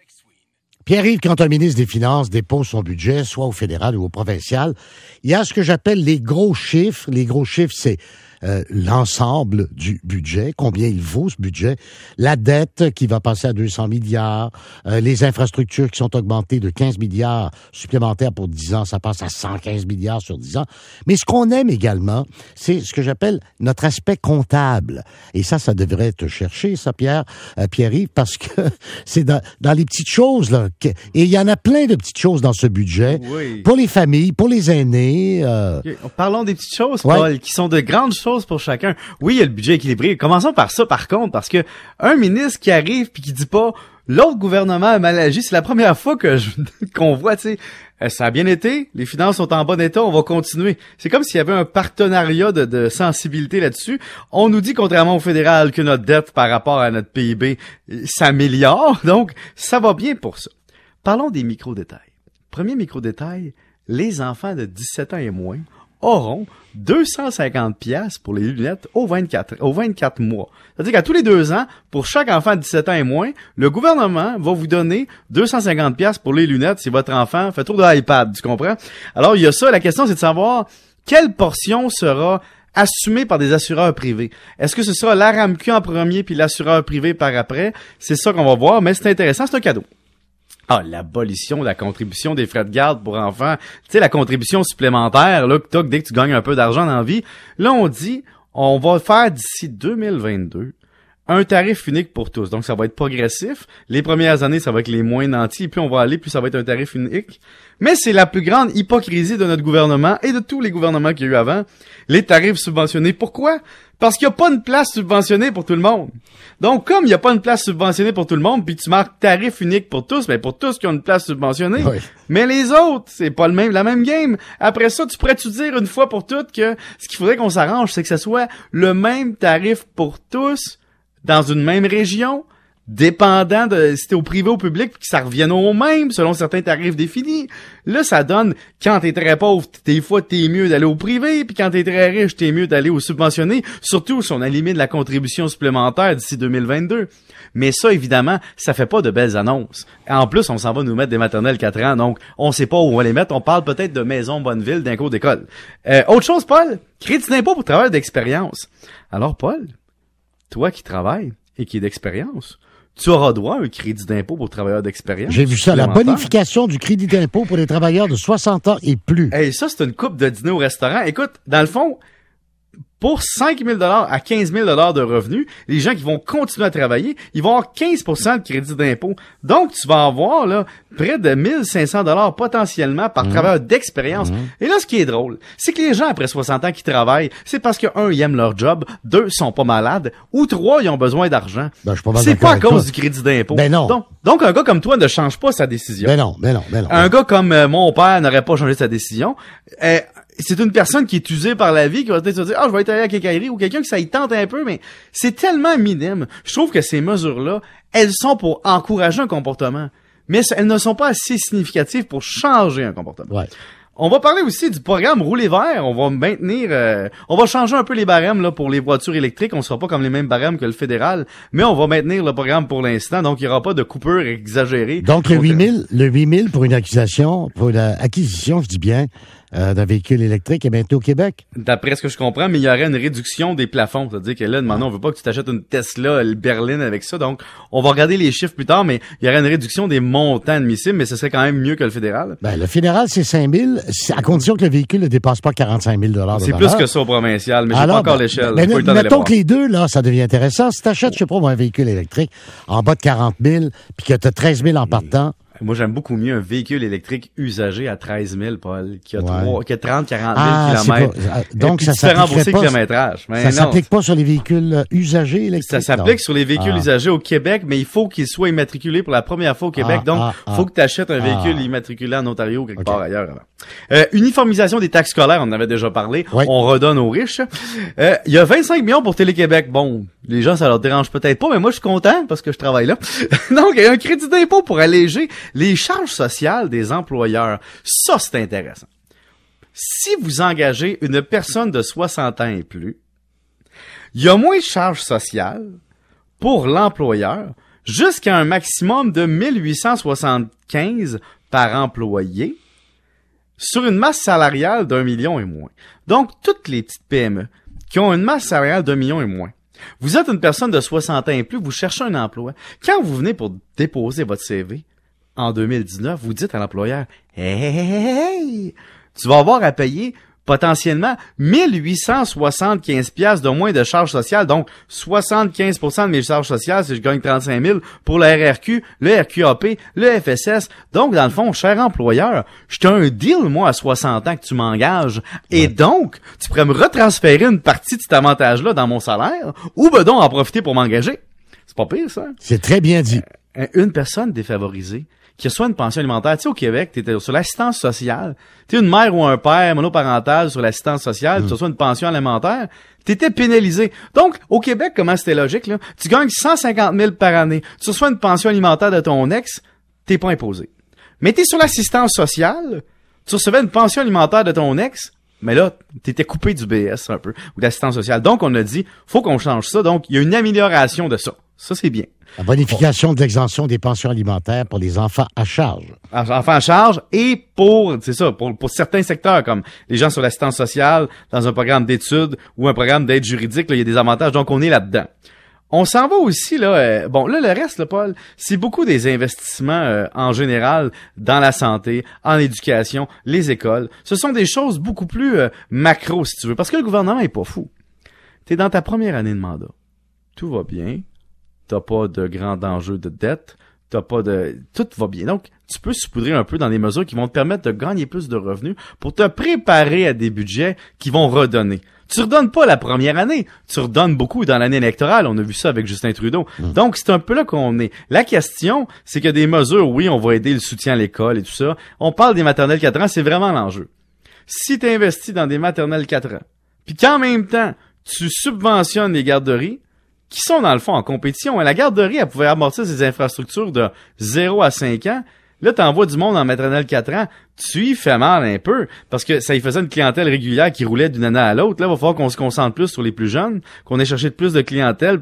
Pierre-Yves, quand un ministre des Finances dépose son budget, soit au fédéral ou au provincial, il y a ce que j'appelle les gros chiffres. Les gros chiffres, c'est l'ensemble du budget, combien il vaut ce budget, la dette qui va passer à 200 milliards, les infrastructures qui sont augmentées de 15 milliards supplémentaires pour 10 ans, ça passe à 115 milliards sur 10 ans. Mais ce qu'on aime également, c'est ce que j'appelle notre aspect comptable. Et ça devrait te chercher, ça, Pierre-Yves, parce que c'est dans les petites choses, là. Et il y en a plein de petites choses dans ce budget. Oui. Pour les familles, pour les aînés. Okay. Parlons des petites choses, Paul, qui sont de grandes choses pour chacun. Oui, il y a le budget équilibré. Commençons par ça, par contre, parce que un ministre qui arrive puis qui dit pas l'autre gouvernement a mal agi, c'est la première fois qu'on voit, tu sais, ça a bien été, les finances sont en bon état, on va continuer. C'est comme s'il y avait un partenariat de sensibilité là-dessus. On nous dit, contrairement au fédéral, que notre dette par rapport à notre PIB s'améliore, donc ça va bien pour ça. Parlons des micro-détails. Premier micro-détail, les enfants de 17 ans et moins auront 250 piastres pour les lunettes aux 24 mois. C'est-à-dire qu'à tous les 2 ans, pour chaque enfant de 17 ans et moins, le gouvernement va vous donner 250 piastres pour les lunettes si votre enfant fait tour de l'iPad, tu comprends? Alors, il y a ça. La question, c'est de savoir quelle portion sera assumée par des assureurs privés. Est-ce que ce sera la RAMQ en premier puis l'assureur privé par après? C'est ça qu'on va voir, mais c'est intéressant, c'est un cadeau. Ah, l'abolition de la contribution des frais de garde pour enfants. Tu sais, la contribution supplémentaire, là, que t'as dès que tu gagnes un peu d'argent dans la vie. Là, on dit, on va faire d'ici 2022 un tarif unique pour tous. Donc, ça va être progressif. Les premières années, ça va être les moins nantis. Et plus on va aller, plus ça va être un tarif unique. Mais c'est la plus grande hypocrisie de notre gouvernement et de tous les gouvernements qu'il y a eu avant. Les tarifs subventionnés. Pourquoi? Parce qu'il n'y a pas une place subventionnée pour tout le monde. Donc, comme il n'y a pas une place subventionnée pour tout le monde, puis tu marques tarif unique pour tous, ben pour tous qui ont une place subventionnée. Oui. Mais les autres, c'est pas la même game. Après ça, tu pourrais-tu dire une fois pour toutes que ce qu'il faudrait qu'on s'arrange, c'est que ce soit le même tarif pour tous dans une même région, dépendant de si t'es au privé ou au public, puis que ça revienne au même selon certains tarifs définis. Là, ça donne, quand t'es très pauvre, des fois t'es mieux d'aller au privé, puis quand t'es très riche, t'es mieux d'aller au subventionné, surtout si on élimine la contribution supplémentaire d'ici 2022. Mais ça, évidemment, ça fait pas de belles annonces. En plus, on s'en va nous mettre des maternelles 4 ans, donc on sait pas où on va les mettre. On parle peut-être de Maison Bonneville, d'un cours d'école. Autre chose, Paul, crédit d'impôt pour travail d'expérience. Alors, Paul, toi qui travailles et qui es d'expérience, tu auras droit à un crédit d'impôt pour travailleurs d'expérience. J'ai vu ça, la bonification du crédit d'impôt pour les travailleurs de 60 ans et plus. Hey, ça, c'est une coupe de dîner au restaurant. Écoute, dans le fond, pour 5 000 $ à 15 000 $ de revenus, les gens qui vont continuer à travailler, ils vont avoir 15% de crédit d'impôt. Donc, tu vas avoir là près de 1 500 $ potentiellement par travailleur d'expérience. Et là, ce qui est drôle, c'est que les gens après 60 ans qui travaillent, c'est parce que 1, ils aiment leur job, 2, sont pas malades, ou 3, ils ont besoin d'argent. Ben, je suis pas c'est pas à cause du crédit d'impôt. Ben non. Donc, un gars comme toi ne change pas sa décision. Ben non. Un gars comme mon père n'aurait pas changé sa décision. C'est une personne qui est usée par la vie, qui va peut-être se dire, je vais être allé à la quincaillerie, ou quelqu'un que ça y tente un peu, mais c'est tellement minime. Je trouve que ces mesures-là, elles sont pour encourager un comportement, mais elles ne sont pas assez significatives pour changer un comportement. Ouais. On va parler aussi du programme Rouler vert. On va maintenir, on va changer un peu les barèmes là pour les voitures électriques. On sera pas comme les mêmes barèmes que le fédéral, mais on va maintenir le programme pour l'instant. Donc il y aura pas de coupure exagérée. Donc le 8 000 pour une acquisition, je dis bien, d'un véhicule électrique est bientôt au Québec. D'après ce que je comprends, mais il y aurait une réduction des plafonds. C'est-à-dire que là, maintenant, on veut pas que tu t'achètes une Tesla berline avec ça. Donc, on va regarder les chiffres plus tard, mais il y aurait une réduction des montants admissibles, mais ce serait quand même mieux que le fédéral. Ben, le fédéral, c'est 5 000, à condition que le véhicule ne dépasse pas 45 000 $ de C'est valeur. plus que ça au provincial, mais j'ai pas encore l'échelle. Mais mettons que les deux, là, ça devient intéressant. Si t'achètes, je sais pas, un véhicule électrique en bas de 40 000, puis que t'as 13 000 en partant, Moi, j'aime beaucoup mieux un véhicule électrique usagé à 13 000, Paul, qui a 30-40 000 kilomètres. Donc, ça s'applique pas. Kilométrage. Mais ça s'applique pas sur les véhicules usagés électriques. Ça s'applique sur les véhicules usagés au Québec, mais il faut qu'ils soient immatriculés pour la première fois au Québec. Donc, faut que tu achètes un véhicule immatriculé en Ontario ou quelque part ailleurs avant. Uniformisation des taxes scolaires, on en avait déjà parlé. Oui. On redonne aux riches. Il y a 25 millions pour Télé-Québec. Bon, les gens, ça leur dérange peut-être pas, mais moi, je suis content parce que je travaille là. Donc, il y a un crédit d'impôt pour alléger les charges sociales des employeurs. Ça, c'est intéressant. Si vous engagez une personne de 60 ans et plus, il y a moins de charges sociales pour l'employeur jusqu'à un maximum de 1875 par employé sur une masse salariale d'1 million et moins. Donc, toutes les petites PME qui ont une masse salariale d'1 million et moins. Vous êtes une personne de 60 ans et plus, vous cherchez un emploi. Quand vous venez pour déposer votre CV en 2019, vous dites à l'employeur « Hey, tu vas avoir à payer potentiellement 1875 piastres de moins de charges sociales, donc 75% de mes charges sociales si je gagne 35 000 pour le RRQ, le RQAP, le FSS. Donc, dans le fond, cher employeur, je t'ai un deal, moi, à 60 ans que tu m'engages. Et donc, tu pourrais me retransférer une partie de cet avantage-là dans mon salaire ou ben donc en profiter pour m'engager. C'est pas pire, ça. C'est très bien dit. Une personne défavorisée qui reçoit une pension alimentaire. Tu sais, au Québec, t'étais sur l'assistance sociale. T'es une mère ou un père monoparental sur l'assistance sociale, tu reçois une pension alimentaire, t'étais pénalisé. Donc, au Québec, comment c'était logique, là? Tu gagnes 150 000 par année. Tu reçois une pension alimentaire de ton ex, t'es pas imposé. Mais t'es sur l'assistance sociale, tu recevais une pension alimentaire de ton ex, mais là, t'étais coupé du BS un peu, ou d'assistance sociale. Donc, on a dit, faut qu'on change ça. Donc, il y a une amélioration de ça. Ça, c'est bien. La bonification de l'exemption des pensions alimentaires pour les enfants à charge. Enfants à charge et pour certains secteurs comme les gens sur l'assistance sociale, dans un programme d'études ou un programme d'aide juridique, là, il y a des avantages. Donc, on est là-dedans. On s'en va aussi, là, le reste, là, Paul, c'est beaucoup des investissements en général dans la santé, en éducation, les écoles. Ce sont des choses beaucoup plus macro, si tu veux, parce que le gouvernement est pas fou. T'es dans ta première année de mandat. Tout va bien. T'as pas de grands enjeux de dette. Tout va bien. Donc, tu peux saupoudrer un peu dans des mesures qui vont te permettre de gagner plus de revenus pour te préparer à des budgets qui vont redonner. Tu redonnes pas la première année. Tu redonnes beaucoup dans l'année électorale. On a vu ça avec Justin Trudeau. Donc, c'est un peu là qu'on est. La question, c'est que des mesures, oui, on va aider le soutien à l'école et tout ça. On parle des maternelles 4 ans, c'est vraiment l'enjeu. Si tu investis dans des maternelles 4 ans, puis qu'en même temps, tu subventionnes les garderies, qui sont dans le fond en compétition. La garderie, elle pouvait amortir ses infrastructures de 0 à 5 ans. Là, t'envoies du monde en maternelle 4 ans. Tu y fais mal un peu, parce que ça y faisait une clientèle régulière qui roulait d'une année à l'autre. Là, il va falloir qu'on se concentre plus sur les plus jeunes, qu'on ait cherché plus de clientèle,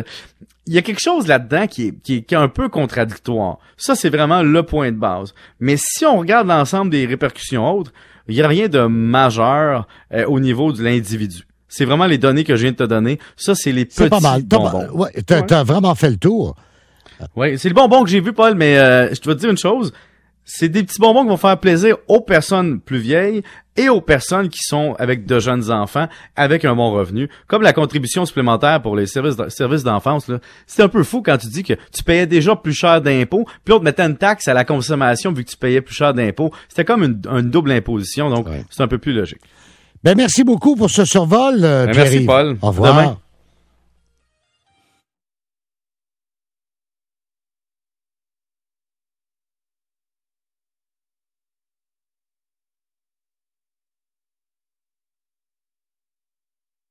il y a quelque chose là-dedans qui est un peu contradictoire. Ça, c'est vraiment le point de base. Mais si on regarde l'ensemble des répercussions autres, il y a rien de majeur au niveau de l'individu. C'est vraiment les données que je viens de te donner. Ça, c'est les petits bonbons. Ouais, t'as vraiment fait le tour. Oui, c'est le bonbon que j'ai vu, Paul, mais je te vais te dire une chose. C'est des petits bonbons qui vont faire plaisir aux personnes plus vieilles et aux personnes qui sont avec de jeunes enfants, avec un bon revenu. Comme la contribution supplémentaire pour les services d'enfance, là. C'est un peu fou quand tu dis que tu payais déjà plus cher d'impôts, puis l'autre mettait une taxe à la consommation vu que tu payais plus cher d'impôts. C'était comme une double imposition, donc c'est un peu plus logique. Ben, merci beaucoup pour ce survol, Pierre-Yves. Merci, Paul. Au revoir. Demain.